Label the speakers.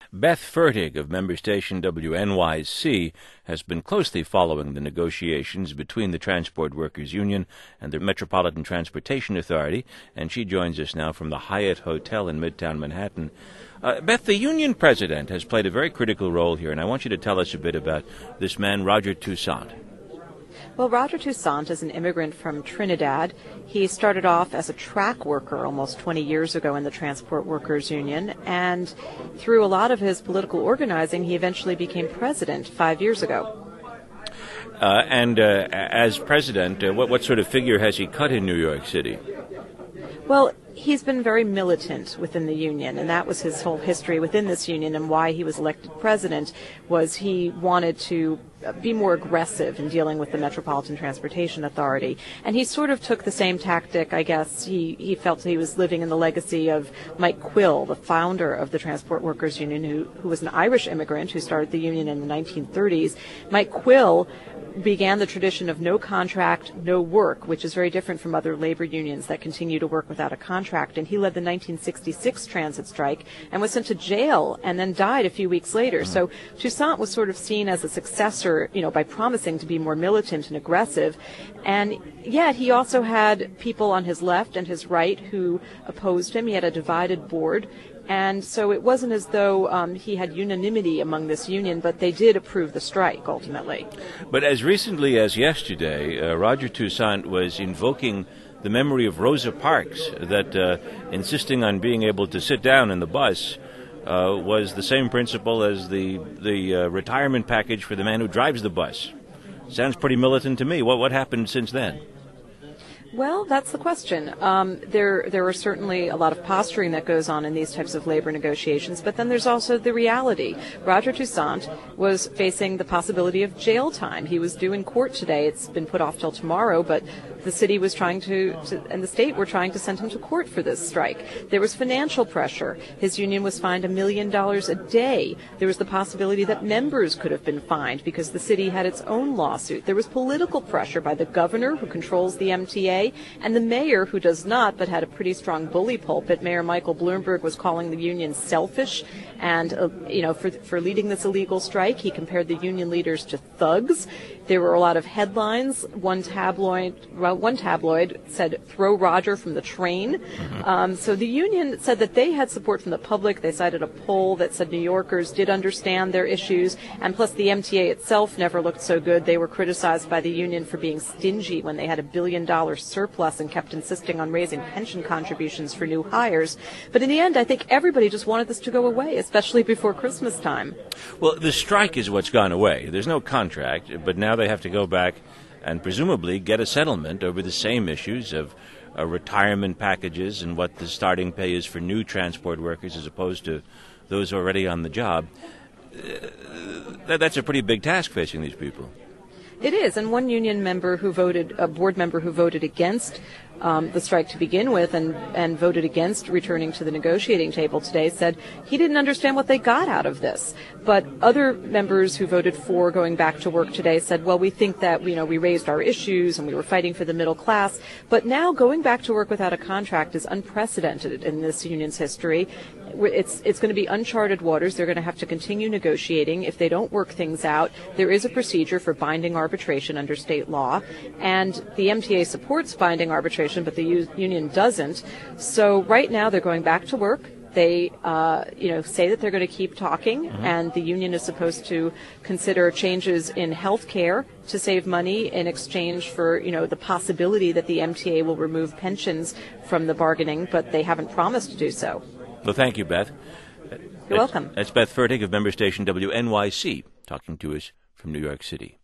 Speaker 1: Beth Fertig of member station WNYC has been closely following the negotiations between the Transport Workers Union and the Metropolitan Transportation Authority, and she joins us now from the Hyatt Hotel in Midtown Manhattan. Beth, the union president has played a very critical role here, and I want you to tell us a bit about this man, Roger Toussaint.
Speaker 2: Well, Roger Toussaint is an immigrant from Trinidad. He started off as a track worker almost 20 years ago in the Transport Workers Union, and through a lot of his political organizing, he eventually became president 5 years ago.
Speaker 1: As president, what sort of figure has he cut in New York City?
Speaker 2: Well, he's been very militant within the union, and that was his whole history within this union, and why he was elected president was he wanted to be more aggressive in dealing with the Metropolitan Transportation Authority. And he sort of took the same tactic, I guess. He felt he was living in the legacy of Mike Quill, the founder of the Transport Workers Union, who was an Irish immigrant who started the union in the 1930s. Mike Quill began the tradition of no contract, no work, which is very different from other labor unions that continue to work without a contract. And he led the 1966 transit strike and was sent to jail and then died a few weeks later. So Toussaint was sort of seen as a successor, by promising to be more militant and aggressive. And yet he also had people on his left and his right who opposed him. He had a divided board. And so it wasn't as though he had unanimity among this union, but they did approve the strike ultimately.
Speaker 1: But as recently as yesterday, Roger Toussaint was invoking the memory of Rosa Parks, that insisting on being able to sit down in the bus was the same principle as the retirement package for the man who drives the bus. Sounds pretty militant to me. What happened since then?
Speaker 2: Well, that's the question. There are certainly a lot of posturing that goes on in these types of labor negotiations, but then there's also the reality. Roger Toussaint was facing the possibility of jail time. He was due in court today. It's been put off till tomorrow, but the city was trying and the state were trying to send him to court for this strike. There was financial pressure. His union was fined $1 million a day. There was the possibility that members could have been fined because the city had its own lawsuit. There was political pressure by the governor, who controls the MTA, and the mayor, who does not, but had a pretty strong bully pulpit. Mayor Michael Bloomberg was calling the union selfish, and for leading this illegal strike, he compared the union leaders to thugs. There were a lot of headlines. One tabloid said, "Throw Roger from the train." So the union said that they had support from the public. They cited a poll that said New Yorkers did understand their issues, and plus the MTA itself never looked so good. They were criticized by the union for being stingy when they had $1 billion surplus and kept insisting on raising pension contributions for new hires. But in the end, I think everybody just wanted this to go away, especially before Christmas time.
Speaker 1: Well, the strike is what's gone away. There's no contract, but now they have to go back and presumably get a settlement over the same issues of retirement packages and what the starting pay is for new transport workers as opposed to those already on the job. That's a pretty big task facing these people.
Speaker 2: It is, and one union member a board member who voted against the strike to begin with and voted against returning to the negotiating table today said he didn't understand what they got out of this. But other members who voted for going back to work today said, well, we think that, we raised our issues and we were fighting for the middle class. But now going back to work without a contract is unprecedented in this union's history. It's going to be uncharted waters. They're going to have to continue negotiating. If they don't work things out, there is a procedure for binding arbitration under state law. And the MTA supports binding arbitration, but the union doesn't. So right now they're going back to work. They, say that they're going to keep talking, and the union is supposed to consider changes in health care to save money in exchange for, the possibility that the MTA will remove pensions from the bargaining, but they haven't promised to do so.
Speaker 1: Well, thank you, Beth.
Speaker 2: You're welcome.
Speaker 1: That's Beth Fertig of member station WNYC talking to us from New York City.